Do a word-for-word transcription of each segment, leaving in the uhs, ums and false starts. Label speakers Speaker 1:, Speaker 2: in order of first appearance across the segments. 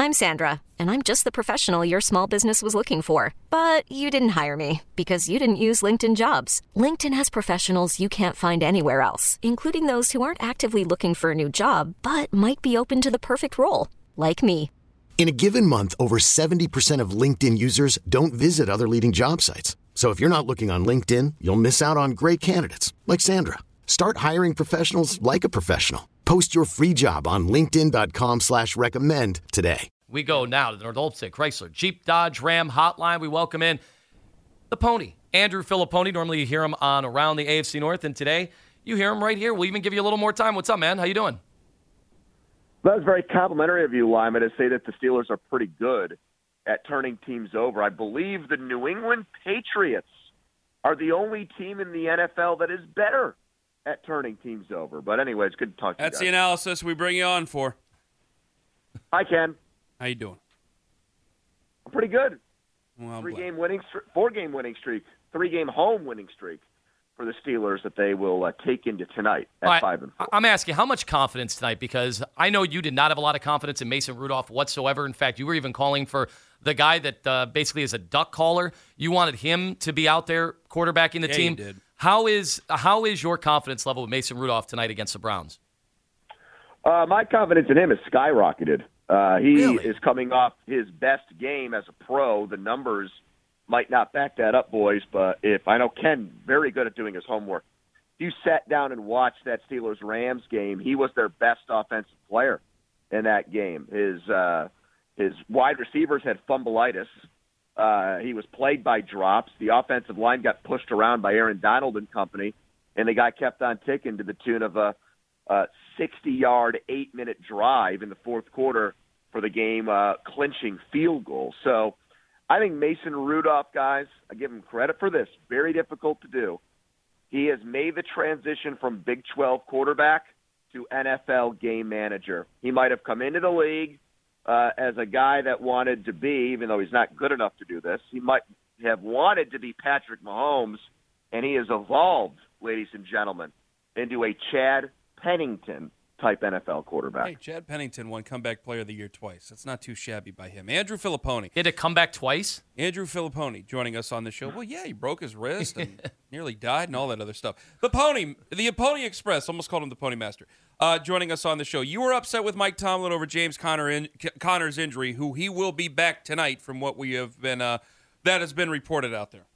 Speaker 1: I'm Sandra, and I'm just the professional your small business was looking for. But you didn't hire me because you didn't use LinkedIn Jobs. LinkedIn has professionals you can't find anywhere else, including those who aren't actively looking for a new job, but might be open to the perfect role, like me.
Speaker 2: In a given month, over seventy percent of LinkedIn users don't visit other leading job sites. So if you're not looking on LinkedIn, you'll miss out on great candidates like Sandra. Start hiring professionals like a professional. Post your free job on linkedin.com slash recommend today.
Speaker 3: We go now to the North Olmsted Chrysler Jeep Dodge Ram hotline. We welcome in the Pony, Andrew Filipponi. Normally you hear him on Around the A F C North, and today you hear him right here. We'll even give you a little more time. What's up, man? How you doing?
Speaker 4: That was very complimentary of you, Lyman, to say that the Steelers are pretty good at turning teams over. I believe the New England Patriots are the only team in the N F L that is better at turning teams over. But anyway, it's good to talk to
Speaker 5: That's
Speaker 4: you guys.
Speaker 5: the analysis we bring you on for.
Speaker 4: Hi, Ken.
Speaker 5: How you doing?
Speaker 4: I'm pretty good.
Speaker 5: Well,
Speaker 4: Three-game winning, four-game winning streak, three-game home winning streak for the Steelers that they will uh, take into tonight at
Speaker 3: right.
Speaker 4: five and four.
Speaker 3: I'm asking, how much confidence tonight? Because I know you did not have a lot of confidence in Mason Rudolph whatsoever. In fact, you were even calling for the guy that uh, basically is a duck caller. You wanted him to be out there quarterbacking the
Speaker 5: yeah,
Speaker 3: team.
Speaker 5: You did.
Speaker 3: How is how is your confidence level with Mason Rudolph tonight against the Browns?
Speaker 4: Uh, my confidence in him has skyrocketed. Uh, he
Speaker 3: Really?
Speaker 4: is coming off his best game as a pro. The numbers might not back that up, boys, but if I know Ken, very good at doing his homework. If you sat down and watched that Steelers-Rams game, he was their best offensive player in that game. His uh, his wide receivers had fumbleitis. Uh, he was plagued by drops. The offensive line got pushed around by Aaron Donald and company, and the guy kept on ticking to the tune of a sixty-yard, eight-minute drive in the fourth quarter for the game uh, clinching field goal. So I think Mason Rudolph, guys, I give him credit for this. Very difficult to do. He has made the transition from Big twelve quarterback to N F L game manager. He might have come into the league uh, as a guy that wanted to be, even though he's not good enough to do this, he might have wanted to be Patrick Mahomes, and he has evolved, ladies and gentlemen, into a Chad Pennington-type N F L quarterback.
Speaker 5: Hey, Chad Pennington won Comeback Player of the Year twice. That's not too shabby by him. Andrew Filipponi.
Speaker 3: He had to come back twice?
Speaker 5: Andrew Filipponi joining us on the show. Well, yeah, he broke his wrist and nearly died and all that other stuff. The Pony, the Pony Express, almost called him the Pony Master, uh, joining us on the show. You were upset with Mike Tomlin over James Conner in, Conner's injury, who he will be back tonight from what we have been, uh, that has been reported out there.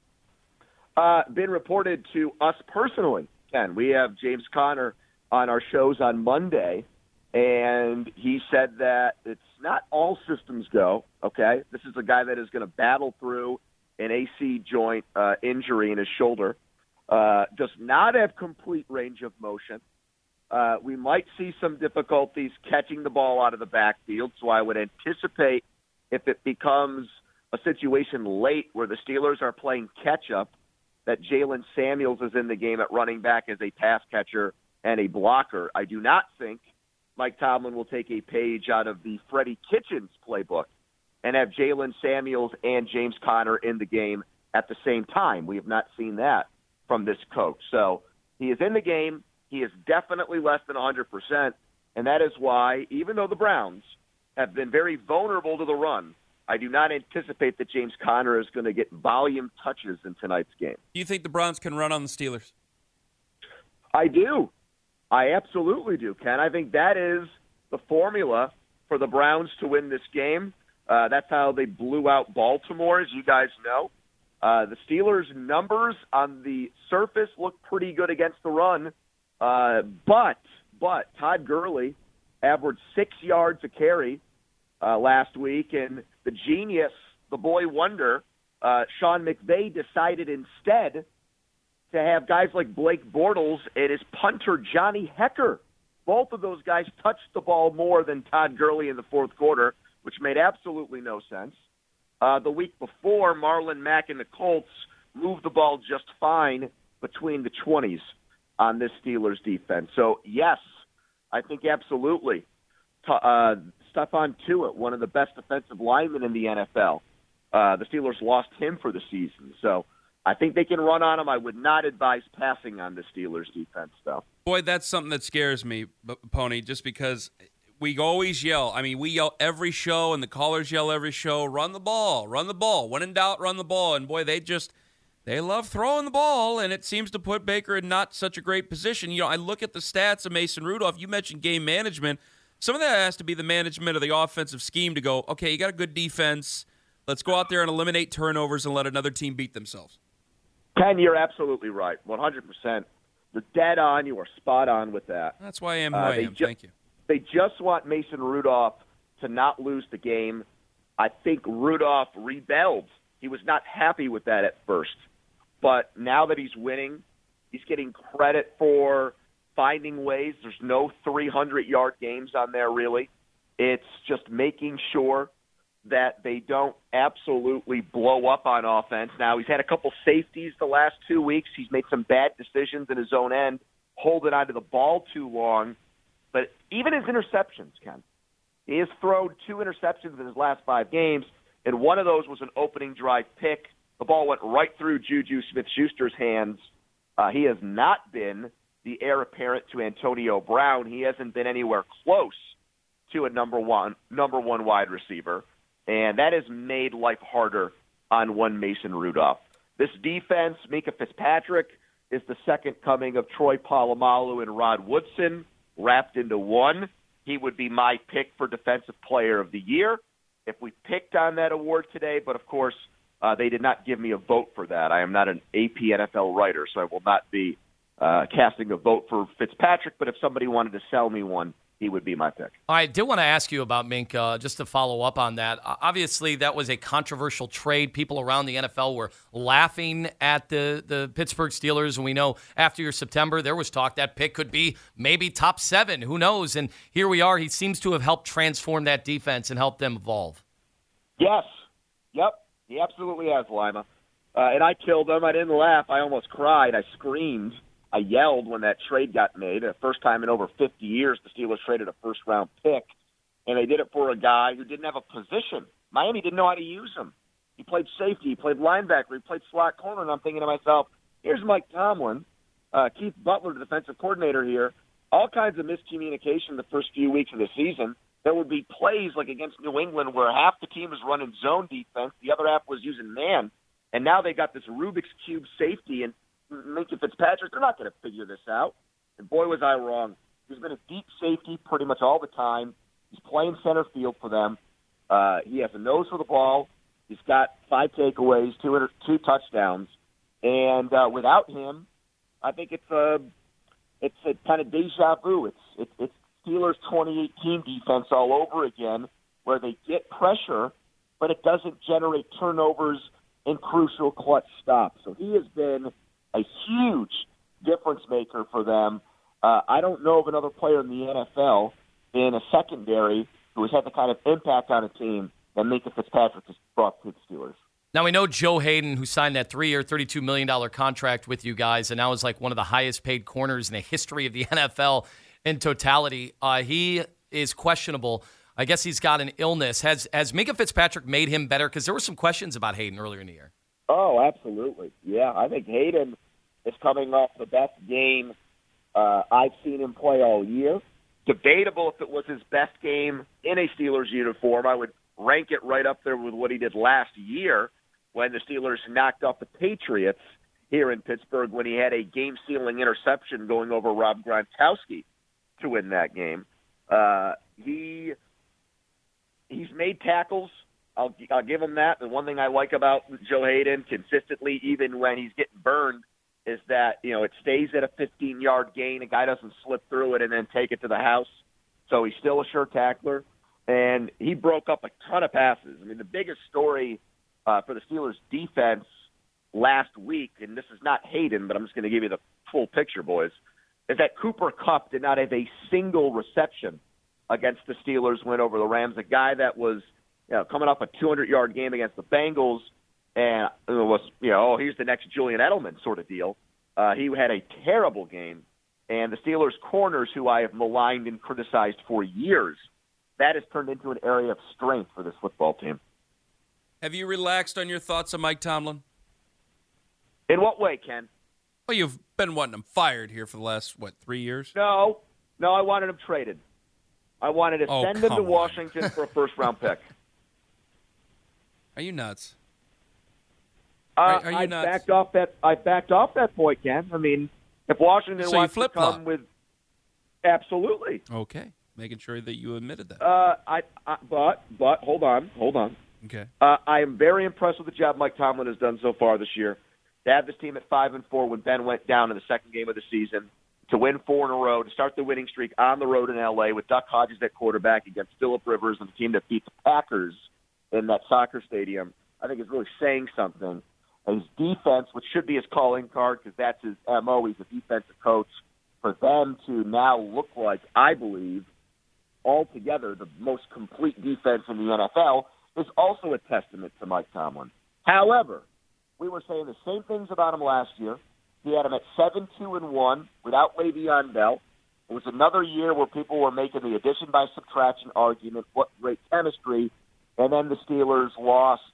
Speaker 4: Uh, been reported to us personally, Ken. We have James Conner on our shows on Monday, and he said that it's not all systems go, okay? This is a guy that is going to battle through an A C joint uh, injury in his shoulder, uh, does not have complete range of motion. Uh, we might see some difficulties catching the ball out of the backfield, so I would anticipate if it becomes a situation late where the Steelers are playing catch-up, that Jalen Samuels is in the game at running back as a pass catcher and a blocker. I do not think Mike Tomlin will take a page out of the Freddie Kitchens playbook and have Jalen Samuels and James Conner in the game at the same time. We have not seen that from this coach. So he is in the game. He is definitely less than one hundred percent, and that is why, even though the Browns have been very vulnerable to the run, I do not anticipate that James Conner is going to get volume touches in tonight's game.
Speaker 5: Do you think the Browns can run on the Steelers?
Speaker 4: I do. I absolutely do, Ken. I think that is the formula for the Browns to win this game. Uh, that's how they blew out Baltimore, as you guys know. Uh, the Steelers' numbers on the surface look pretty good against the run, uh, but but Todd Gurley averaged six yards a carry uh, last week, and the genius, the boy wonder, uh, Sean McVay decided instead to have guys like Blake Bortles and his punter Johnny Hekker. Both of those guys touched the ball more than Todd Gurley in the fourth quarter, which made absolutely no sense. Uh, the week before, Marlon Mack and the Colts moved the ball just fine between the twenties on this Steelers defense. So, yes, I think absolutely. Uh, Stephon Tuitt, one of the best defensive linemen in the N F L. Uh, the Steelers lost him for the season. So I think they can run on him. I would not advise passing on the Steelers defense, though.
Speaker 5: Boy, that's something that scares me, Pony, just because we always yell. I mean, we yell every show, and the callers yell every show, run the ball, run the ball. When in doubt, run the ball. And, boy, they just – they love throwing the ball, and it seems to put Baker in not such a great position. You know, I look at the stats of Mason Rudolph. You mentioned game management. Some of that has to be the management of the offensive scheme to go, okay, you got a good defense. Let's go out there and eliminate turnovers and let another team beat themselves.
Speaker 4: Ken, you're absolutely right, one hundred percent. You're dead on. You are spot on with that.
Speaker 5: That's why I am who
Speaker 4: uh,
Speaker 5: I am.
Speaker 4: Ju-
Speaker 5: Thank you.
Speaker 4: They just want Mason Rudolph to not lose the game. I think Rudolph rebelled. He was not happy with that at first. But now that he's winning, he's getting credit for finding ways. There's no three hundred yard games on there, really. It's just making sure that they don't absolutely blow up on offense. Now, he's had a couple safeties the last two weeks. He's made some bad decisions in his own end, holding onto the ball too long. But even his interceptions, Ken, he has thrown two interceptions in his last five games, and one of those was an opening drive pick. The ball went right through Juju Smith-Schuster's hands. Uh, he has not been the heir apparent to Antonio Brown. He hasn't been anywhere close to a number one number one wide receiver, and that has made life harder on one Mason Rudolph. This defense, Minkah Fitzpatrick, is the second coming of Troy Polamalu and Rod Woodson wrapped into one. He would be my pick for Defensive Player of the Year if we picked on that award today, but of course uh, they did not give me a vote for that. I am not an A P N F L writer, so I will not be uh, casting a vote for Fitzpatrick, but if somebody wanted to sell me one, he would be my pick.
Speaker 3: I did want to ask you about Mink, uh, just to follow up on that. Obviously, that was a controversial trade. People around the N F L were laughing at the, the Pittsburgh Steelers, and we know after your September, there was talk that pick could be maybe top seven. Who knows? And here we are. He seems to have helped transform that defense and help them evolve.
Speaker 4: Yes. Yep. He absolutely has, Lima. Uh, and I killed him. I didn't laugh. I almost cried. I screamed. I yelled when that trade got made. The first time in over fifty years the Steelers traded a first-round pick, and they did it for a guy who didn't have a position. Miami didn't know how to use him. He played safety. He played linebacker. He played slot corner, and I'm thinking to myself, here's Mike Tomlin, uh, Keith Butler, the defensive coordinator here, all kinds of miscommunication the first few weeks of the season. There would be plays like against New England where half the team was running zone defense, the other half was using man, and now they got this Rubik's Cube safety, and Minkah Fitzpatrick, they're not going to figure this out. And boy, was I wrong. He's been a deep safety pretty much all the time. He's playing center field for them. Uh, he has a nose for the ball. He's got five takeaways, two inter- two touchdowns. And uh, without him, I think it's a it's a kind of deja vu. It's it's, it's Steelers twenty eighteen defense all over again, where they get pressure, but it doesn't generate turnovers and crucial clutch stops. So he has been a huge difference maker for them. Uh, I don't know of another player in the N F L in a secondary who has had the kind of impact on a team that Minkah Fitzpatrick has brought to the Steelers.
Speaker 3: Now, we know Joe Hayden, who signed that three-year, thirty-two million dollars contract with you guys, and now is like one of the highest-paid corners in the history of the N F L in totality. Uh, he is questionable. I guess he's got an illness. Has has Minkah Fitzpatrick made him better? Because there were some questions about Hayden earlier in the year.
Speaker 4: Oh, absolutely. Yeah, I think Hayden is coming off the best game uh, I've seen him play all year. Debatable if it was his best game in a Steelers uniform. I would rank it right up there with what he did last year when the Steelers knocked off the Patriots here in Pittsburgh when he had a game-sealing interception going over Rob Gronkowski to win that game. Uh, he he's made tackles. I'll, I'll give him that. The one thing I like about Joe Hayden consistently, even when he's getting burned, is that, you know, it stays at a fifteen-yard gain. A guy doesn't slip through it and then take it to the house. So he's still a sure tackler. And he broke up a ton of passes. I mean, the biggest story uh, for the Steelers' defense last week, and this is not Hayden, but I'm just going to give you the full picture, boys, is that Cooper Kupp did not have a single reception against the Steelers' win over the Rams, a guy that was, you know, coming off a two hundred yard game against the Bengals, and it was, you know, oh, here's the next Julian Edelman sort of deal. Uh, he had a terrible game, and the Steelers' corners, who I have maligned and criticized for years, that has turned into an area of strength for this football team.
Speaker 5: Have you relaxed on your thoughts on Mike Tomlin?
Speaker 4: In what way, Ken?
Speaker 5: Well, you've been wanting him fired here for the last, what, three years?
Speaker 4: No. No, I wanted him traded. I wanted to
Speaker 5: Oh,
Speaker 4: send them
Speaker 5: come
Speaker 4: to
Speaker 5: on.
Speaker 4: Washington for a first-round pick.
Speaker 5: Are you nuts?
Speaker 4: Uh,
Speaker 5: Are- are you
Speaker 4: I
Speaker 5: nuts?
Speaker 4: backed off that. I backed off that point, Ken. I mean, if Washington
Speaker 5: So you
Speaker 4: wants to
Speaker 5: flip-flop.
Speaker 4: come with, absolutely.
Speaker 5: Okay. Making sure that you admitted that.
Speaker 4: Uh, I, I but but hold on, hold on.
Speaker 5: Okay.
Speaker 4: Uh, I am very impressed with the job Mike Tomlin has done so far this year. To have this team at five and four when Ben went down in the second game of the season, to win four in a row, to start the winning streak on the road in L A with Duck Hodges at quarterback against Phillip Rivers and the team that beat the Packers in that soccer stadium, I think is really saying something. And his defense, which should be his calling card because that's his M O, he's a defensive coach, for them to now look like, I believe, altogether the most complete defense in the N F L is also a testament to Mike Tomlin. However, we were saying the same things about him last year. He had him at seven two and one without Le'Veon Bell. It was another year where people were making the addition by subtraction argument, what great chemistry, and then the Steelers lost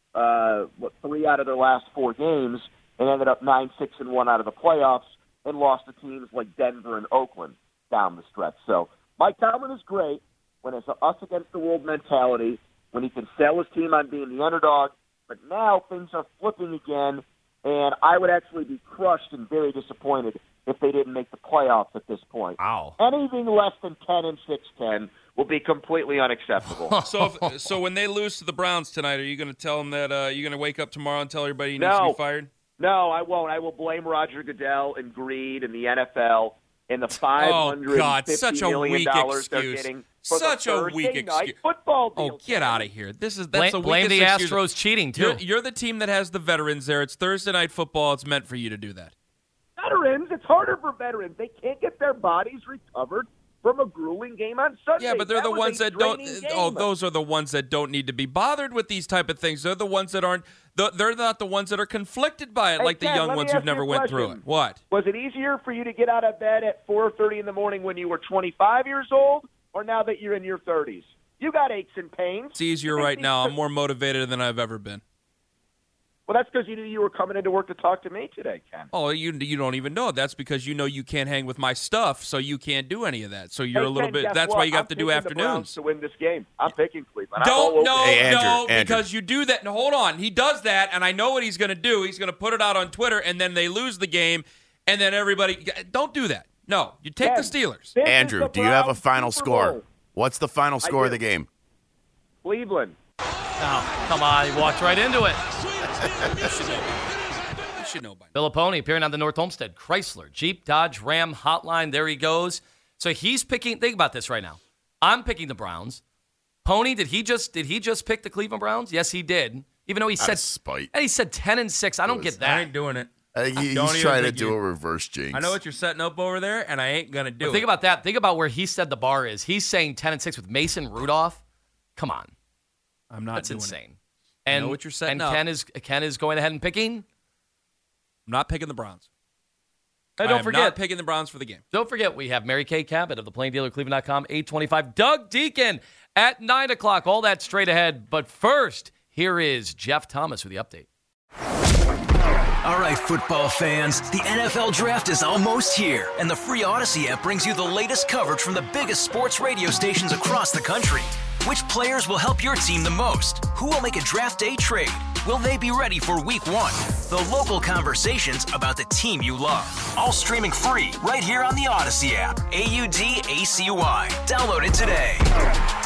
Speaker 4: uh, what three out of their last four games and ended up nine six and one out of the playoffs and lost to teams like Denver and Oakland down the stretch. So Mike Tomlin is great when it's an us against the world mentality, when he can sell his team on being the underdog. But now things are flipping again, and I would actually be crushed and very disappointed if they didn't make the playoffs at this point.
Speaker 3: Wow.
Speaker 4: Anything less than ten and six ten will be completely unacceptable.
Speaker 5: So, if, so when they lose to the Browns tonight, are you going to tell them that uh, you're going to wake up tomorrow and tell everybody he needs
Speaker 4: No.
Speaker 5: to be fired?
Speaker 4: No, I won't. I will blame Roger Goodell and greed and the N F L and the five hundred fifty
Speaker 5: Oh, God, such a
Speaker 4: million
Speaker 5: weak
Speaker 4: dollars they're
Speaker 5: excuse.
Speaker 4: getting for
Speaker 5: Such
Speaker 4: the
Speaker 5: a
Speaker 4: Thursday
Speaker 5: weak
Speaker 4: night
Speaker 5: excuse.
Speaker 4: football deal.
Speaker 5: Oh, get out of here! This is that's
Speaker 3: Blame,
Speaker 5: the
Speaker 3: blame the
Speaker 5: weakest excuse.
Speaker 3: Astros cheating, too.
Speaker 5: You're, you're the team that has the veterans there. It's Thursday night football. It's meant for you to do that.
Speaker 4: Veterans, it's harder for veterans. They can't get their bodies recovered from a grueling game on Sunday.
Speaker 5: Yeah, but they're
Speaker 4: That
Speaker 5: the
Speaker 4: was
Speaker 5: ones
Speaker 4: a
Speaker 5: that don't.
Speaker 4: draining
Speaker 5: Oh,
Speaker 4: game.
Speaker 5: those are the ones that don't need to be bothered with these type of things. They're the ones that aren't. They're not the ones that are conflicted by it,
Speaker 4: Hey,
Speaker 5: like the
Speaker 4: Ken,
Speaker 5: young
Speaker 4: let me
Speaker 5: ones
Speaker 4: ask
Speaker 5: who've
Speaker 4: you
Speaker 5: never
Speaker 4: a
Speaker 5: went through
Speaker 4: question.
Speaker 5: it. What?
Speaker 4: Was it easier for you to get out of bed at four thirty in the morning when you were twenty-five years old, or now that you're in your thirties? You got aches and pains.
Speaker 5: It's easier
Speaker 4: You
Speaker 5: right
Speaker 4: think
Speaker 5: now.
Speaker 4: these-
Speaker 5: I'm more motivated than I've ever been.
Speaker 4: Well, that's because you knew you were coming into work to talk to me today, Ken.
Speaker 5: Oh, you you don't even know. That's because you know you can't hang with my stuff, so you can't do any of that. So you're
Speaker 4: Hey,
Speaker 5: a little
Speaker 4: Ken,
Speaker 5: bit.
Speaker 4: guess
Speaker 5: That's
Speaker 4: what?
Speaker 5: why you
Speaker 4: I'm
Speaker 5: have to do
Speaker 4: picking the Browns
Speaker 5: afternoons.
Speaker 4: to win this game. I'm picking Cleveland. I'm all
Speaker 5: Don't
Speaker 4: over
Speaker 5: no
Speaker 4: it.
Speaker 6: Hey, Andrew,
Speaker 5: no
Speaker 6: Andrew.
Speaker 5: because you do that. No, hold on. He does that, and I know what he's going to do. He's going to put it out on Twitter, and then they lose the game, and then everybody don't do that. No, you take
Speaker 4: Ken,
Speaker 5: the Steelers.
Speaker 4: this is
Speaker 6: Andrew,
Speaker 4: the
Speaker 6: do you have a
Speaker 4: Browns
Speaker 6: final
Speaker 4: Super
Speaker 6: score?
Speaker 4: Bowl.
Speaker 6: What's the final score of
Speaker 4: do.
Speaker 6: the game?
Speaker 4: Cleveland.
Speaker 3: Oh, come on. He walked right into it.
Speaker 5: You should know by now. You should know by now.
Speaker 3: Filipponi appearing on the North Olmsted Chrysler Jeep Dodge Ram hotline. There he goes. So he's picking. Think about this right now. I'm picking the Browns. Pony, did he just did he just pick the Cleveland Browns? Yes, he did. Even though he
Speaker 6: Out
Speaker 3: said
Speaker 6: of spite.
Speaker 3: and he said ten and six. I don't get
Speaker 5: I
Speaker 3: that.
Speaker 5: ain't doing it.
Speaker 6: I think he-
Speaker 5: Don't
Speaker 6: he's
Speaker 5: even
Speaker 6: trying to
Speaker 5: think
Speaker 6: do
Speaker 5: you-
Speaker 6: a reverse jinx.
Speaker 5: I know what you're setting up over there, and I ain't gonna do
Speaker 3: But
Speaker 5: it.
Speaker 3: think about that. Think about where he said the bar is. He's saying ten and six with Mason Rudolph. Come on,
Speaker 5: I'm not
Speaker 3: that's
Speaker 5: doing
Speaker 3: insane.
Speaker 5: I
Speaker 3: And
Speaker 5: know what you're setting
Speaker 3: and
Speaker 5: up.
Speaker 3: Ken is Ken is going ahead and picking.
Speaker 5: it. I'm not picking the Browns.
Speaker 3: And
Speaker 5: I
Speaker 3: don't
Speaker 5: am
Speaker 3: forget,
Speaker 5: not picking the Browns for the game.
Speaker 3: Don't forget, we have Mary Kay Cabot of the Plain Dealer Cleveland dot com, eight twenty-five. Doug Deacon at nine o'clock. All that straight ahead. But first, here is Jeff Thomas with the update.
Speaker 7: All right, football fans, the N F L Draft is almost here, and the free Odyssey app brings you the latest coverage from the biggest sports radio stations across the country. Which players will help your team the most? Who will make a draft day trade? Will they be ready for week one? The local conversations about the team you love. All streaming free right here on the Odyssey app. A U D A C Y. Download it today.